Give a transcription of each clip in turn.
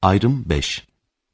Ayrım 5.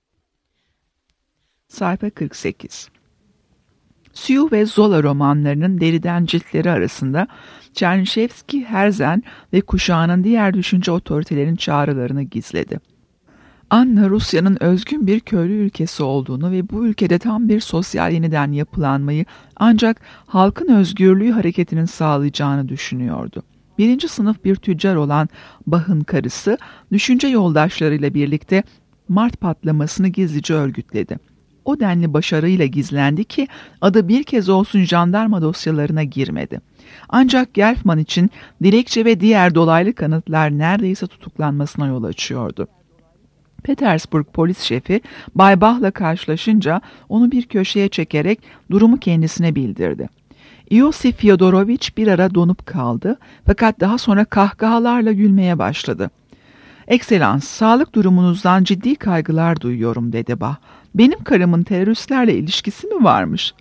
Sayfa 48. Sioux ve Zola romanlarının deriden ciltleri arasında Çernyşevski, Herzen ve kuşağının diğer düşünce otoritelerin çağrılarını gizledi. Anna, Rusya'nın özgün bir köylü ülkesi olduğunu ve bu ülkede tam bir sosyal yeniden yapılanmayı ancak halkın özgürlüğü hareketinin sağlayacağını düşünüyordu. Birinci sınıf bir tüccar olan Bach'ın karısı, düşünce yoldaşlarıyla birlikte Mart patlamasını gizlice örgütledi. O denli başarıyla gizlendi ki adı bir kez olsun jandarma dosyalarına girmedi. Ancak Gelfman için dilekçe ve diğer dolaylı kanıtlar neredeyse tutuklanmasına yol açıyordu. Petersburg polis şefi Bay Bach'la karşılaşınca onu bir köşeye çekerek durumu kendisine bildirdi. Iosif Fyodoroviç bir ara donup kaldı fakat daha sonra kahkahalarla gülmeye başladı. "Ekselans, sağlık durumunuzdan ciddi kaygılar duyuyorum," dedi Bach. "Benim karımın teröristlerle ilişkisi mi varmış?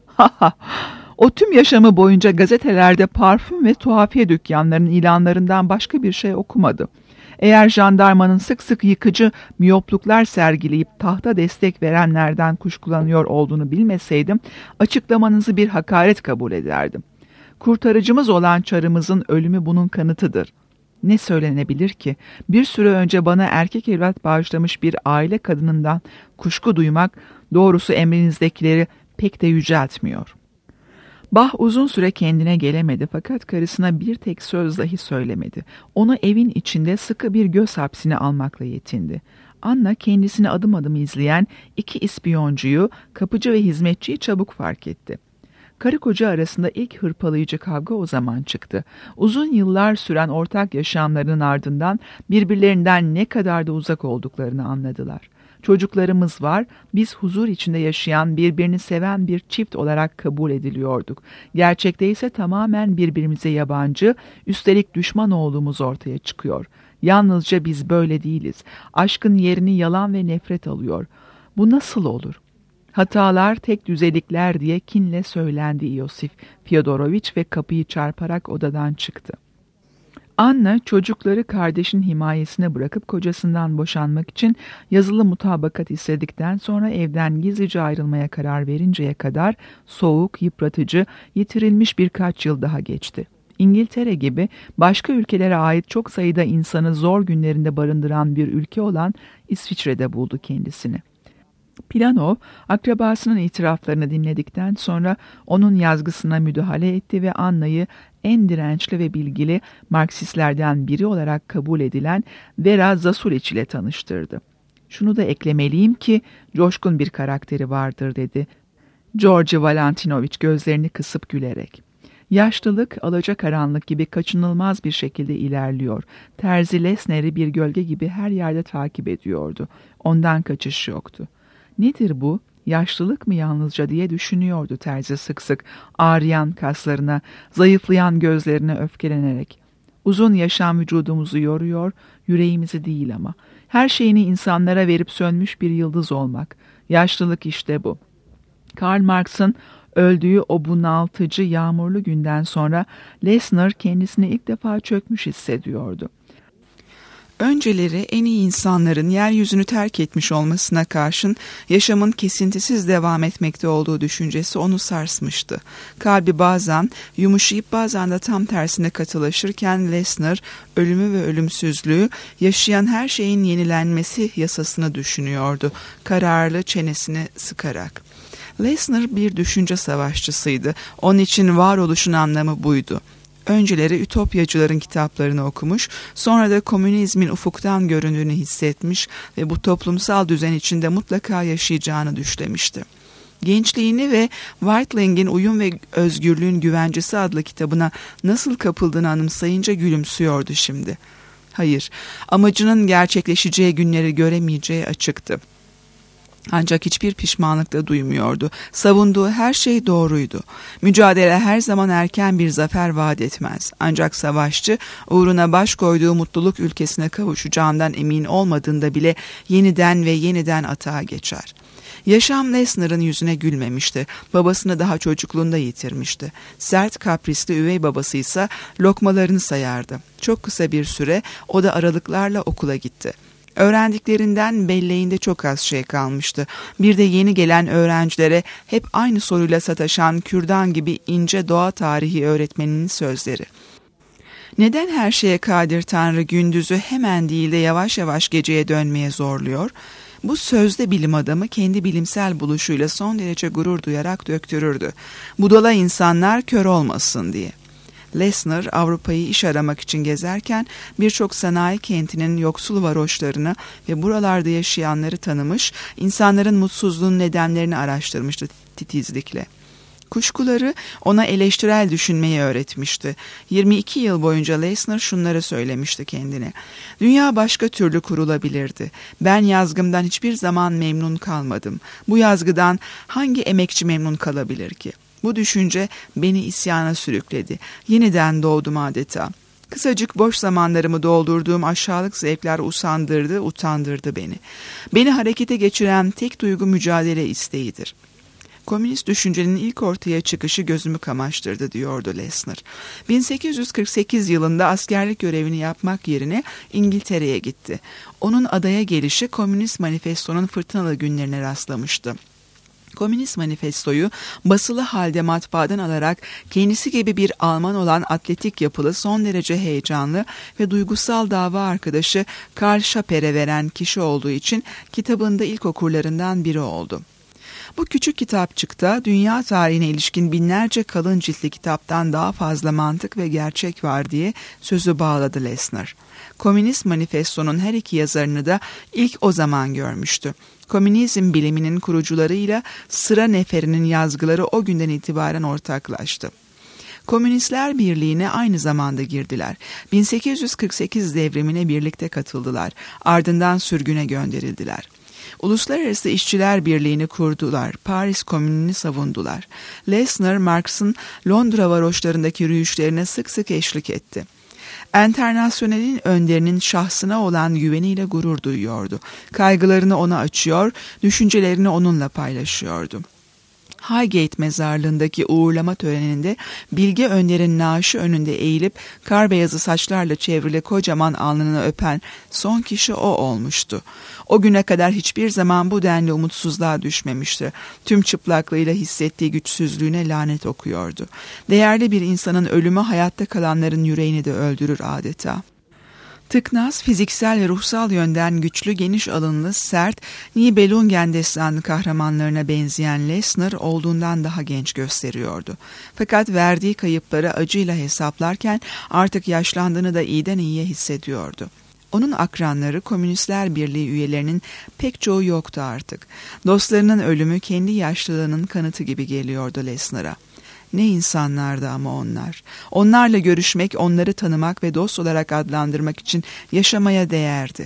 O tüm yaşamı boyunca gazetelerde parfüm ve tuhafiye dükkanlarının ilanlarından başka bir şey okumadı. Eğer jandarmanın sık sık yıkıcı miyopluklar sergileyip tahta destek verenlerden kuşkulanıyor olduğunu bilmeseydim, açıklamanızı bir hakaret kabul ederdim. Kurtarıcımız olan çarımızın ölümü bunun kanıtıdır. Ne söylenebilir ki? Bir süre önce bana erkek evlat bağışlamış bir aile kadınından kuşku duymak, doğrusu emrinizdekileri pek de yüceltmiyor." Bach uzun süre kendine gelemedi fakat karısına bir tek söz dahi söylemedi. Onu evin içinde sıkı bir göz hapsine almakla yetindi. Anna kendisini adım adım izleyen iki ispiyoncuyu, kapıcı ve hizmetçiyi çabuk fark etti. Karı koca arasında ilk hırpalayıcı kavga o zaman çıktı. Uzun yıllar süren ortak yaşamlarının ardından birbirlerinden ne kadar da uzak olduklarını anladılar. "Çocuklarımız var, biz huzur içinde yaşayan, birbirini seven bir çift olarak kabul ediliyorduk. Gerçekte ise tamamen birbirimize yabancı, üstelik düşman olduğumuz ortaya çıkıyor. Yalnızca biz böyle değiliz. Aşkın yerini yalan ve nefret alıyor. Bu nasıl olur?" "Hatalar tek düzelikler," diye kinle söylendi Iosif Fyodoroviç ve kapıyı çarparak odadan çıktı. Anna çocukları kardeşin himayesine bırakıp kocasından boşanmak için yazılı mutabakat istedikten sonra evden gizlice ayrılmaya karar verinceye kadar soğuk, yıpratıcı, yitirilmiş birkaç yıl daha geçti. İngiltere gibi başka ülkelere ait çok sayıda insanı zor günlerinde barındıran bir ülke olan İsviçre'de buldu kendisini. Planov, akrabasının itiraflarını dinledikten sonra onun yazgısına müdahale etti ve Anna'yı en dirençli ve bilgili Marksistlerden biri olarak kabul edilen Vera Zasuliç ile tanıştırdı. "Şunu da eklemeliyim ki coşkun bir karakteri vardır," dedi Georgi Valentinoviç gözlerini kısıp gülerek. Yaşlılık, alacakaranlık gibi kaçınılmaz bir şekilde ilerliyor. Terzi Lesner'i bir gölge gibi her yerde takip ediyordu. Ondan kaçış yoktu. "Nedir bu? Yaşlılık mı yalnızca?" diye düşünüyordu terzi sık sık, ağrıyan kaslarına, zayıflayan gözlerine öfkelenerek. "Uzun yaşam vücudumuzu yoruyor, yüreğimizi değil ama. Her şeyini insanlara verip sönmüş bir yıldız olmak. Yaşlılık işte bu." Karl Marx'ın öldüğü o bunaltıcı yağmurlu günden sonra Lesner kendisini ilk defa çökmüş hissediyordu. Önceleri en iyi insanların yeryüzünü terk etmiş olmasına karşın yaşamın kesintisiz devam etmekte olduğu düşüncesi onu sarsmıştı. Kalbi bazen yumuşayıp bazen de tam tersine katılaşırken Lesner ölümü ve ölümsüzlüğü, yaşayan her şeyin yenilenmesi yasasını düşünüyordu, kararlı çenesini sıkarak. Lesner bir düşünce savaşçısıydı. Onun için varoluşun anlamı buydu. Önceleri ütopyacıların kitaplarını okumuş, sonra da komünizmin ufuktan göründüğünü hissetmiş ve bu toplumsal düzen içinde mutlaka yaşayacağını düşlemişti. Gençliğini ve Weitling'in Uyum ve Özgürlüğün Güvencesi adlı kitabına nasıl kapıldığını anımsayınca gülümsüyordu şimdi. Hayır, amacının gerçekleşeceği günleri göremeyeceği açıktı. Ancak hiçbir pişmanlık da duymuyordu. Savunduğu her şey doğruydu. Mücadele her zaman erken bir zafer vaat etmez. Ancak savaşçı uğruna baş koyduğu mutluluk ülkesine kavuşacağından emin olmadığında bile yeniden ve yeniden atağa geçer. Yaşam Lesner'ın yüzüne gülmemişti. Babasını daha çocukluğunda yitirmişti. Sert, kaprisli üvey babası ise lokmalarını sayardı. Çok kısa bir süre o da aralıklarla okula gitti. Öğrendiklerinden belleğinde çok az şey kalmıştı. Bir de yeni gelen öğrencilere hep aynı soruyla sataşan kürdan gibi ince doğa tarihi öğretmeninin sözleri. Neden her şeye kadir Tanrı gündüzü hemen değil de yavaş yavaş geceye dönmeye zorluyor? Bu sözde bilim adamı kendi bilimsel buluşuyla son derece gurur duyarak döktürürdü. Budala insanlar kör olmasın diye. Lessner Avrupa'yı iş aramak için gezerken birçok sanayi kentinin yoksul varoşlarını ve buralarda yaşayanları tanımış, insanların mutsuzluğunun nedenlerini araştırmıştı titizlikle. Kuşkuları ona eleştirel düşünmeyi öğretmişti. 22 yıl boyunca Lessner şunları söylemişti kendine. Dünya başka türlü kurulabilirdi. Ben yazgımdan hiçbir zaman memnun kalmadım. Bu yazgıdan hangi emekçi memnun kalabilir ki? Bu düşünce beni isyana sürükledi. Yeniden doğdum adeta. Kısacık boş zamanlarımı doldurduğum aşağılık zevkler usandırdı, utandırdı beni. Beni harekete geçiren tek duygu mücadele isteğidir. Komünist düşüncenin ilk ortaya çıkışı gözümü kamaştırdı diyordu Lessner. 1848 yılında askerlik görevini yapmak yerine İngiltere'ye gitti. Onun adaya gelişi Komünist Manifesto'nun fırtınalı günlerine rastlamıştı. Komünist Manifesto'yu basılı halde matbaadan alarak kendisi gibi bir Alman olan atletik yapılı son derece heyecanlı ve duygusal dava arkadaşı Karl Schapper'e veren kişi olduğu için kitabında ilk okurlarından biri oldu. Bu küçük kitapçıkta dünya tarihine ilişkin binlerce kalın ciltli kitaptan daha fazla mantık ve gerçek var diye sözü bağladı Lessner. Komünist Manifesto'nun her iki yazarını da ilk o zaman görmüştü. Komünizm biliminin kurucularıyla sıra neferinin yazgıları o günden itibaren ortaklaştı. Komünistler Birliği'ne aynı zamanda girdiler. 1848 devrimine birlikte katıldılar. Ardından sürgüne gönderildiler. Uluslararası İşçiler Birliği'ni kurdular. Paris Komünü'nü savundular. Lessner, Marx'ın Londra varoşlarındaki yürüyüşlerine sık sık eşlik etti. Enternasyonelin önderinin şahsına olan güveniyle gurur duyuyordu. Kaygılarını ona açıyor, düşüncelerini onunla paylaşıyordu. Highgate mezarlığındaki uğurlama töreninde bilge önderin naaşı önünde eğilip kar beyazı saçlarla çevrili kocaman alnını öpen son kişi o olmuştu. O güne kadar hiçbir zaman bu denli umutsuzluğa düşmemişti. Tüm çıplaklığıyla hissettiği güçsüzlüğüne lanet okuyordu. Değerli bir insanın ölümü hayatta kalanların yüreğini de öldürür adeta. Tıknaz, fiziksel ve ruhsal yönden güçlü, geniş alınlı, sert, Nibelungen destanı kahramanlarına benzeyen Lessner olduğundan daha genç gösteriyordu. Fakat verdiği kayıpları acıyla hesaplarken artık yaşlandığını da iyiden iyiye hissediyordu. Onun akranları Komünistler Birliği üyelerinin pek çoğu yoktu artık. Dostlarının ölümü kendi yaşlılığının kanıtı gibi geliyordu Lessner'a. Ne insanlardı ama onlar. Onlarla görüşmek, onları tanımak ve dost olarak adlandırmak için yaşamaya değerdi.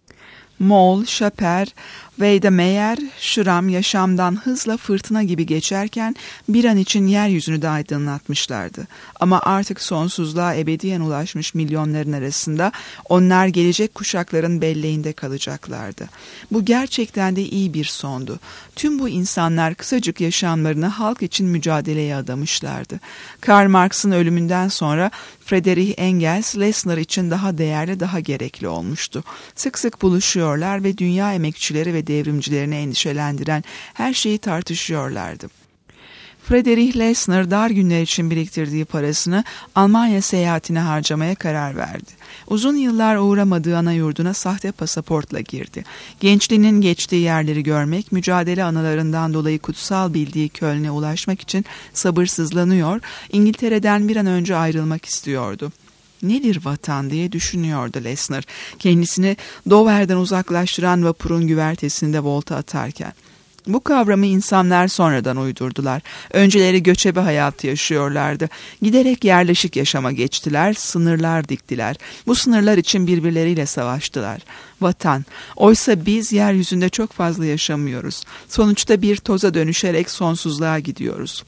Moll, Schapper, Weidemeyer, Schramm yaşamdan hızla fırtına gibi geçerken bir an için yeryüzünü de aydınlatmışlardı. Ama artık sonsuzluğa ebediyen ulaşmış milyonların arasında onlar gelecek kuşakların belleğinde kalacaklardı. Bu gerçekten de iyi bir sondu. Tüm bu insanlar kısacık yaşamlarını halk için mücadeleye adamışlardı. Karl Marx'ın ölümünden sonra Friedrich Engels, Lessner için daha değerli, daha gerekli olmuştu. Sık sık buluşuyorlar ve dünya emekçileri ve devrimcilerini endişelendiren her şeyi tartışıyorlardı. Friedrich Lessner dar günler için biriktirdiği parasını Almanya seyahatine harcamaya karar verdi. Uzun yıllar uğramadığı ana yurduna sahte pasaportla girdi. Gençliğinin geçtiği yerleri görmek, mücadele anılarından dolayı kutsal bildiği Köln'e ulaşmak için sabırsızlanıyor, İngiltere'den bir an önce ayrılmak istiyordu. Nedir vatan diye düşünüyordu Lessner, kendisini Dover'den uzaklaştıran vapurun güvertesinde volta atarken. Bu kavramı insanlar sonradan uydurdular. Önceleri göçebe hayatı yaşıyorlardı. Giderek yerleşik yaşama geçtiler, sınırlar diktiler. Bu sınırlar için birbirleriyle savaştılar. Vatan. Oysa biz yeryüzünde çok fazla yaşamıyoruz. Sonuçta bir toza dönüşerek sonsuzluğa gidiyoruz.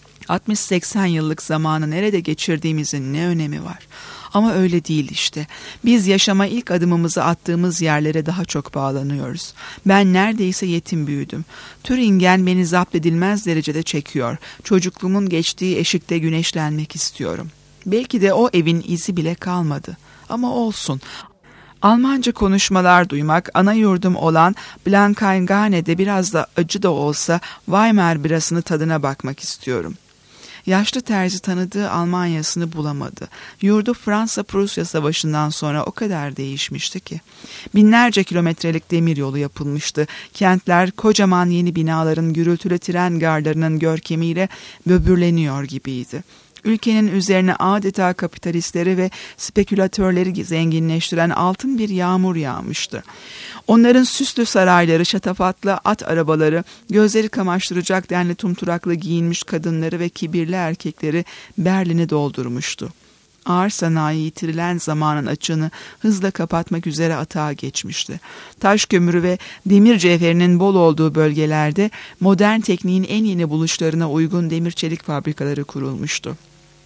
60-80 yıllık zamanı nerede geçirdiğimizin ne önemi var? Ama öyle değil işte. Biz yaşama ilk adımımızı attığımız yerlere daha çok bağlanıyoruz. Ben neredeyse yetim büyüdüm. Türingen beni zapt edilmez derecede çekiyor. Çocukluğumun geçtiği eşikte güneşlenmek istiyorum. Belki de o evin izi bile kalmadı. Ama olsun. Almanca konuşmalar duymak, ana yurdum olan Blankengane'de biraz da acı da olsa Weimar birasını tadına bakmak istiyorum. Yaşlı terzi tanıdığı Almanya'sını bulamadı. Yurdu Fransa-Prusya Savaşı'ndan sonra o kadar değişmişti ki. Binlerce kilometrelik demir yolu yapılmıştı. Kentler kocaman yeni binaların gürültülü tren garlarının görkemiyle böbürleniyor gibiydi. Ülkenin üzerine adeta kapitalistleri ve spekülatörleri zenginleştiren altın bir yağmur yağmıştı. Onların süslü sarayları, şatafatlı at arabaları, gözleri kamaştıracak denli tumturaklı giyinmiş kadınları ve kibirli erkekleri Berlin'i doldurmuştu. Ağır sanayi yitirilen zamanın açığını hızla kapatmak üzere atağa geçmişti. Taş kömürü ve demir cevherinin bol olduğu bölgelerde modern tekniğin en yeni buluşlarına uygun demir çelik fabrikaları kurulmuştu.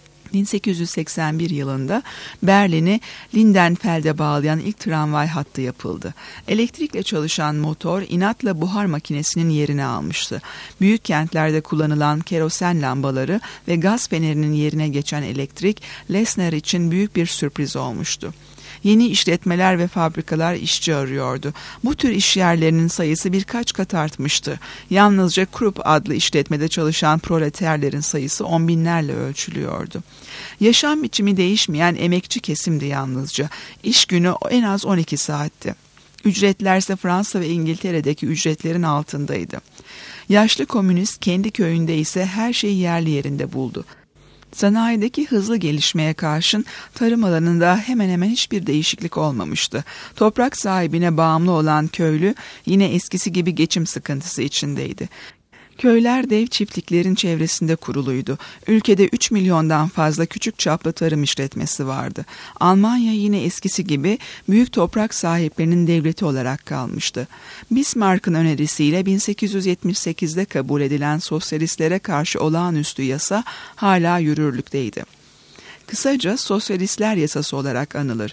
1881 yılında Berlin'i Lindenfeld'e bağlayan ilk tramvay hattı yapıldı. Elektrikle çalışan motor inatla buhar makinesinin yerini almıştı. Büyük kentlerde kullanılan kerosen lambaları ve gaz fenerinin yerine geçen elektrik, Lessner için büyük bir sürpriz olmuştu. Yeni işletmeler ve fabrikalar işçi arıyordu. Bu tür iş yerlerinin sayısı birkaç kat artmıştı. Yalnızca Krupp adlı işletmede çalışan proleterlerin sayısı 10 binlerle ölçülüyordu. Yaşam biçimi değişmeyen emekçi kesimdi yalnızca. İş günü en az 12 saatti. Ücretlerse Fransa ve İngiltere'deki ücretlerin altındaydı. Yaşlı komünist kendi köyünde ise her şeyi yerli yerinde buldu. Sanayideki hızlı gelişmeye karşın tarım alanında hemen hemen hiçbir değişiklik olmamıştı. Toprak sahibine bağımlı olan köylü yine eskisi gibi geçim sıkıntısı içindeydi. Köyler dev çiftliklerin çevresinde kuruluydu. Ülkede 3 milyondan fazla küçük çaplı tarım işletmesi vardı. Almanya yine eskisi gibi büyük toprak sahiplerinin devleti olarak kalmıştı. Bismarck'ın önerisiyle 1878'de kabul edilen sosyalistlere karşı olağanüstü yasa hala yürürlükteydi. Kısaca Sosyalistler Yasası olarak anılır.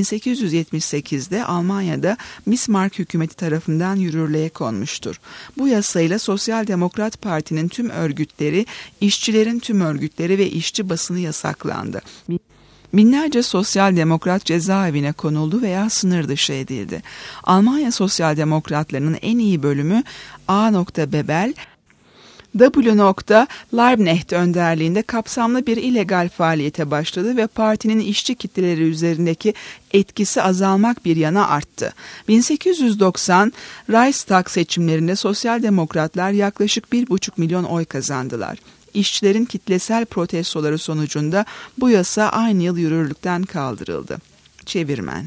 1878'de Almanya'da Bismarck hükümeti tarafından yürürlüğe konmuştur. Bu yasayla Sosyal Demokrat Parti'nin tüm örgütleri, işçilerin tüm örgütleri ve işçi basını yasaklandı. Binlerce sosyal demokrat cezaevine konuldu veya sınır dışı edildi. Almanya sosyal demokratlarının en iyi bölümü A. Bebel, W. Liebknecht önderliğinde kapsamlı bir illegal faaliyete başladı ve partinin işçi kitleleri üzerindeki etkisi azalmak bir yana arttı. 1890 Reichstag seçimlerinde sosyal demokratlar yaklaşık 1,5 milyon oy kazandılar. İşçilerin kitlesel protestoları sonucunda bu yasa aynı yıl yürürlükten kaldırıldı. Çevirmen.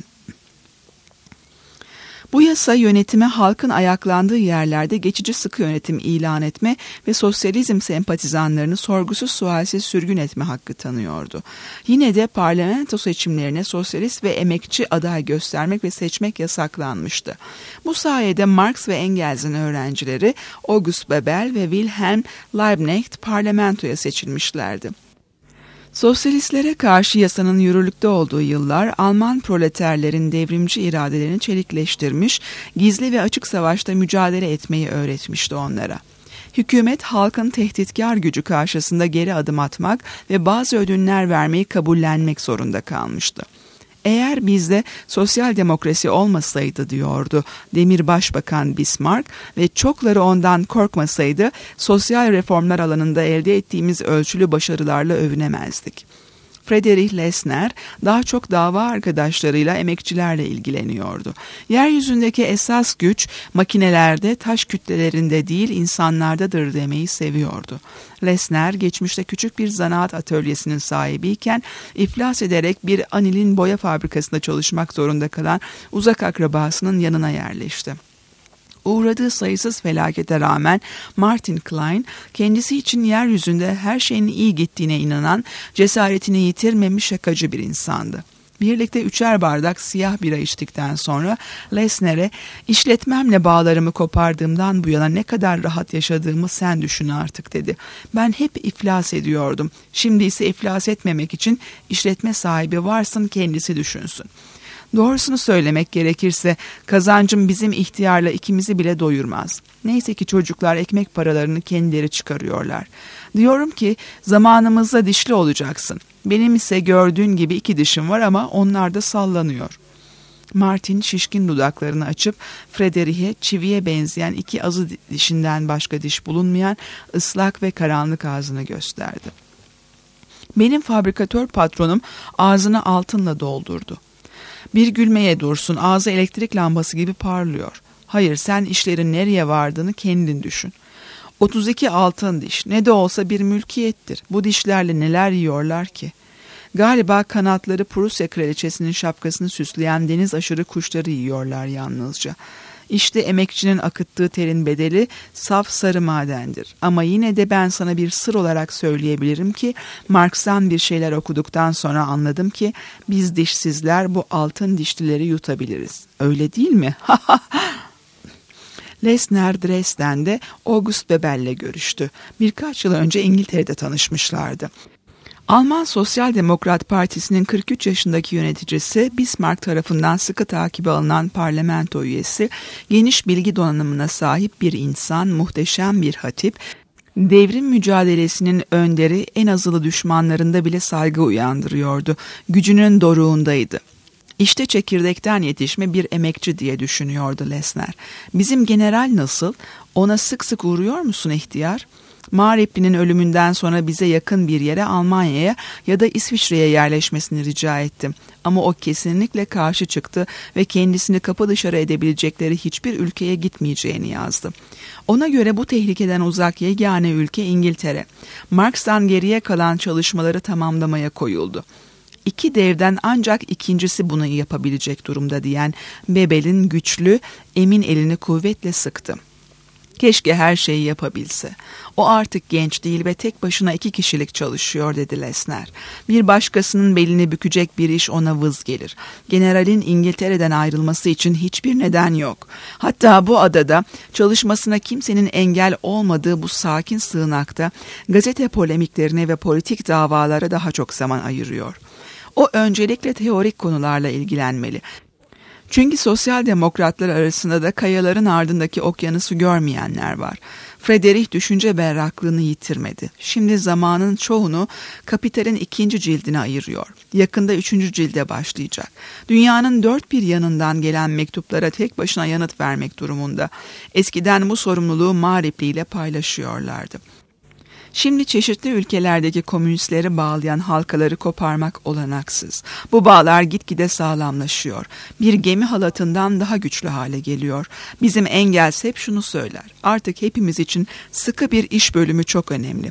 Bu yasa yönetime halkın ayaklandığı yerlerde geçici sıkı yönetim ilan etme ve sosyalizm sempatizanlarını sorgusuz sualsiz sürgün etme hakkı tanıyordu. Yine de parlamento seçimlerine sosyalist ve emekçi aday göstermek ve seçmek yasaklanmıştı. Bu sayede Marx ve Engels'in öğrencileri August Bebel ve Wilhelm Liebknecht parlamentoya seçilmişlerdi. Sosyalistlere karşı yasanın yürürlükte olduğu yıllar Alman proleterlerin devrimci iradelerini çelikleştirmiş, gizli ve açık savaşta mücadele etmeyi öğretmişti onlara. Hükümet halkın tehditkar gücü karşısında geri adım atmak ve bazı ödünler vermeyi kabullenmek zorunda kalmıştı. Eğer bizde sosyal demokrasi olmasaydı diyordu Demir Başbakan Bismarck ve çokları ondan korkmasaydı sosyal reformlar alanında elde ettiğimiz ölçülü başarılarla övünemezdik. Friedrich Lessner daha çok dava arkadaşlarıyla emekçilerle ilgileniyordu. Yeryüzündeki esas güç makinelerde, taş kütlelerinde değil insanlardadır demeyi seviyordu. Lessner geçmişte küçük bir zanaat atölyesinin sahibiyken iflas ederek bir anilin boya fabrikasında çalışmak zorunda kalan uzak akrabasının yanına yerleşti. Uğradığı sayısız felakete rağmen Martin Klein kendisi için yeryüzünde her şeyin iyi gittiğine inanan, cesaretini yitirmemiş şakacı bir insandı. Birlikte 3'er bardak siyah bira içtikten sonra Lessner'e "İşletmemle bağlarımı kopardığımdan bu yana ne kadar rahat yaşadığımı sen düşün artık" dedi. "Ben hep iflas ediyordum. Şimdi ise iflas etmemek için işletme sahibi varsın, kendisi düşünsün." Doğrusunu söylemek gerekirse kazancım bizim ihtiyarla ikimizi bile doyurmaz. Neyse ki çocuklar ekmek paralarını kendileri çıkarıyorlar. Diyorum ki zamanımızda dişli olacaksın. Benim ise gördüğün gibi 2 dişim var ama onlar da sallanıyor. Martin şişkin dudaklarını açıp Frederick'e çiviye benzeyen iki azı dişinden başka diş bulunmayan ıslak ve karanlık ağzını gösterdi. Benim fabrikatör patronum ağzını altınla doldurdu. Bir gülmeye dursun, ağzı elektrik lambası gibi parlıyor. Hayır, sen işlerin nereye vardığını kendin düşün. 32 altın diş, ne de olsa bir mülkiyettir. Bu dişlerle neler yiyorlar ki? Galiba kanatları Prusya kraliçesinin şapkasını süsleyen deniz aşırı kuşları yiyorlar yalnızca. İşte emekçinin akıttığı terin bedeli saf sarı madendir. Ama yine de ben sana bir sır olarak söyleyebilirim ki Marx'tan bir şeyler okuduktan sonra anladım ki biz dişsizler bu altın dişlileri yutabiliriz. Öyle değil mi? Lessner Dresden'de August Bebel'le görüştü. Birkaç yıl önce İngiltere'de tanışmışlardı. Alman Sosyal Demokrat Partisi'nin 43 yaşındaki yöneticisi, Bismarck tarafından sıkı takibe alınan parlamento üyesi, geniş bilgi donanımına sahip bir insan, muhteşem bir hatip, devrim mücadelesinin önderi, en azılı düşmanlarında bile saygı uyandırıyordu. Gücünün doruğundaydı. İşte çekirdekten yetişme bir emekçi diye düşünüyordu Lessner. Bizim general nasıl? Ona sık sık uğruyor musun ihtiyar? Mağripli'nin ölümünden sonra bize yakın bir yere, Almanya'ya ya da İsviçre'ye yerleşmesini rica ettim. Ama o kesinlikle karşı çıktı ve kendisini kapı dışarı edebilecekleri hiçbir ülkeye gitmeyeceğini yazdı. Ona göre bu tehlikeden uzak yegane ülke İngiltere. Marx'tan geriye kalan çalışmaları tamamlamaya koyuldu. İki devden ancak ikincisi bunu yapabilecek durumda diyen Bebel'in güçlü, emin elini kuvvetle sıktı. Keşke her şeyi yapabilse. O artık genç değil ve tek başına 2 kişilik çalışıyor, dedi Lessner. Bir başkasının belini bükecek bir iş ona vız gelir. Generalin İngiltere'den ayrılması için hiçbir neden yok. Hatta bu adada çalışmasına kimsenin engel olmadığı bu sakin sığınakta gazete polemiklerine ve politik davalara daha çok zaman ayırıyor. O öncelikle teorik konularla ilgilenmeli. Çünkü sosyal demokratlar arasında da kayaların ardındaki okyanusu görmeyenler var. Frederick düşünce berraklığını yitirmedi. Şimdi zamanın çoğunu Kapital'in 2. cildine ayırıyor. Yakında 3. cilde başlayacak. Dünyanın dört bir yanından gelen mektuplara tek başına yanıt vermek durumunda. Eskiden bu sorumluluğu Mağripli ile paylaşıyorlardı. Şimdi çeşitli ülkelerdeki komünistleri bağlayan halkaları koparmak olanaksız. Bu bağlar gitgide sağlamlaşıyor. Bir gemi halatından daha güçlü hale geliyor. Bizim Engels hep şunu söyler. Artık hepimiz için sıkı bir iş bölümü çok önemli.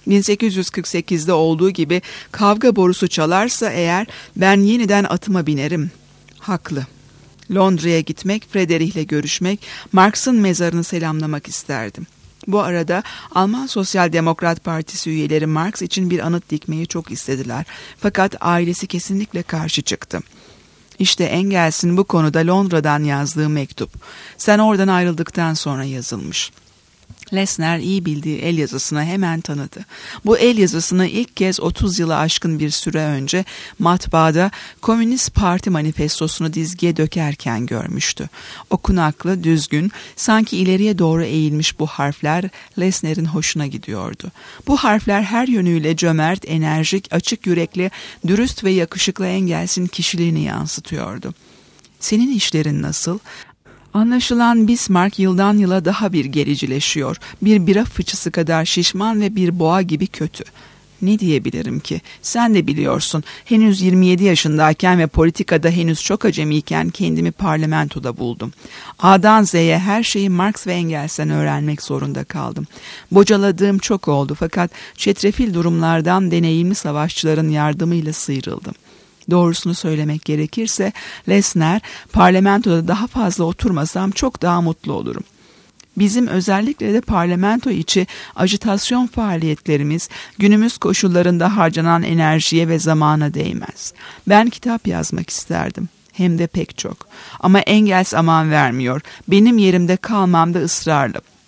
1848'de olduğu gibi kavga borusu çalarsa eğer ben yeniden atıma binerim. Haklı. Londra'ya gitmek, Frederick'le görüşmek, Marx'ın mezarını selamlamak isterdim. Bu arada Alman Sosyal Demokrat Partisi üyeleri Marx için bir anıt dikmeyi çok istediler. Fakat ailesi kesinlikle karşı çıktı. İşte Engels'in bu konuda Londra'dan yazdığı mektup. Sen oradan ayrıldıktan sonra yazılmış. Lessner iyi bildiği el yazısına hemen tanıdı. Bu el yazısını ilk kez 30 yılı aşkın bir süre önce matbaada Komünist Parti manifestosunu dizgiye dökerken görmüştü. Okunaklı, düzgün, sanki ileriye doğru eğilmiş bu harfler Lessner'in hoşuna gidiyordu. Bu harfler her yönüyle cömert, enerjik, açık yürekli, dürüst ve yakışıklı Engels'in kişiliğini yansıtıyordu. Senin işlerin nasıl? Anlaşılan Bismarck yıldan yıla daha bir gericileşiyor. Bir bira fıçısı kadar şişman ve bir boğa gibi kötü. Ne diyebilirim ki? Sen de biliyorsun. Henüz 27 yaşındayken ve politikada henüz çok acemiyken kendimi parlamentoda buldum. A'dan Z'ye her şeyi Marx ve Engels'ten öğrenmek zorunda kaldım. Bocaladığım çok oldu fakat çetrefil durumlardan deneyimli savaşçıların yardımıyla sıyrıldım. Doğrusunu söylemek gerekirse Lessner, parlamentoda daha fazla oturmasam çok daha mutlu olurum. Bizim özellikle de parlamento içi ajitasyon faaliyetlerimiz günümüz koşullarında harcanan enerjiye ve zamana değmez. Ben kitap yazmak isterdim. Hem de pek çok. Ama Engels aman vermiyor. Benim yerimde kalmamda ısrarlı.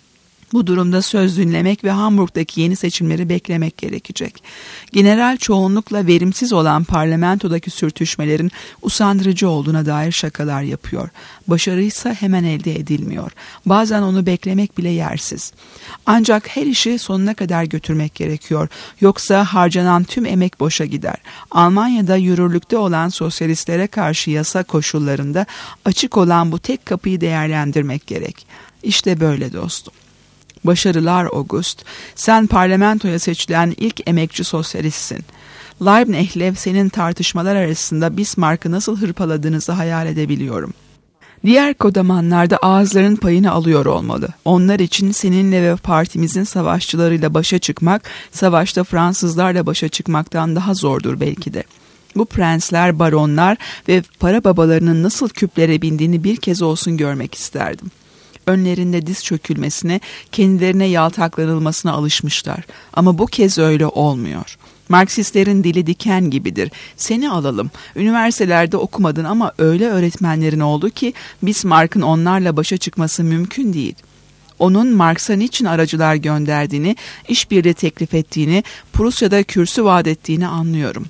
Bu durumda söz dinlemek ve Hamburg'daki yeni seçimleri beklemek gerekecek. General çoğunlukla verimsiz olan parlamentodaki sürtüşmelerin usandırıcı olduğuna dair şakalar yapıyor. Başarıysa hemen elde edilmiyor. Bazen onu beklemek bile yersiz. Ancak her işi sonuna kadar götürmek gerekiyor. Yoksa harcanan tüm emek boşa gider. Almanya'da yürürlükte olan sosyalistlere karşı yasa koşullarında açık olan bu tek kapıyı değerlendirmek gerek. İşte böyle dostum. Başarılar August. Sen parlamentoya seçilen ilk emekçi sosyalistsin. Leibnih'le senin tartışmalar arasında Bismarck'ı nasıl hırpaladığınızı hayal edebiliyorum. Diğer kodamanlar da ağızların payını alıyor olmalı. Onlar için seninle ve partimizin savaşçılarıyla başa çıkmak, savaşta Fransızlarla başa çıkmaktan daha zordur belki de. Bu prensler, baronlar ve para babalarının nasıl küplere bindiğini bir kez olsun görmek isterdim. Önlerinde diz çökülmesine, kendilerine yaltaklanılmasına alışmışlar. Ama bu kez öyle olmuyor. Marksistlerin dili diken gibidir. Seni alalım. Üniversitelerde okumadın ama öyle öğretmenlerin oldu ki Bismarck'ın onlarla başa çıkması mümkün değil. Onun Marx'a niçin aracılar gönderdiğini, işbirliği teklif ettiğini, Prusya'da kürsü vaat ettiğini anlıyorum.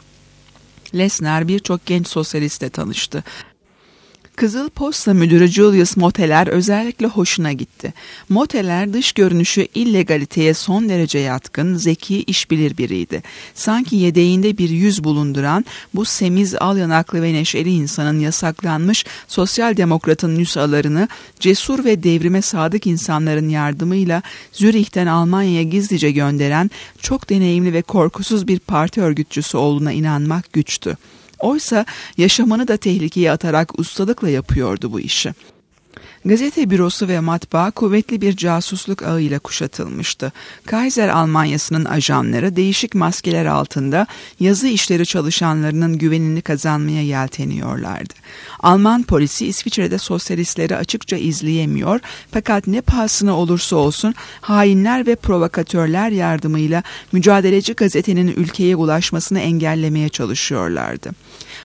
Lesner birçok genç sosyalistle tanıştı. Kızıl Posta Müdürü Julius Moteler özellikle hoşuna gitti. Moteler dış görünüşü illegaliteye son derece yatkın, zeki, işbilir biriydi. Sanki yedeğinde bir yüz bulunduran bu semiz, al yanaklı ve neşeli insanın yasaklanmış sosyal demokratın nüshalarını cesur ve devrime sadık insanların yardımıyla Zürih'ten Almanya'ya gizlice gönderen çok deneyimli ve korkusuz bir parti örgütçüsü olduğuna inanmak güçtü. Oysa yaşamını da tehlikeye atarak ustalıkla yapıyordu bu işi. Gazete bürosu ve matbaa kuvvetli bir casusluk ağıyla kuşatılmıştı. Kaiser Almanyası'nın ajanları değişik maskeler altında yazı işleri çalışanlarının güvenini kazanmaya yelteniyorlardı. Alman polisi İsviçre'de sosyalistleri açıkça izleyemiyor fakat ne pahasına olursa olsun hainler ve provokatörler yardımıyla mücadeleci gazetenin ülkeye ulaşmasını engellemeye çalışıyorlardı.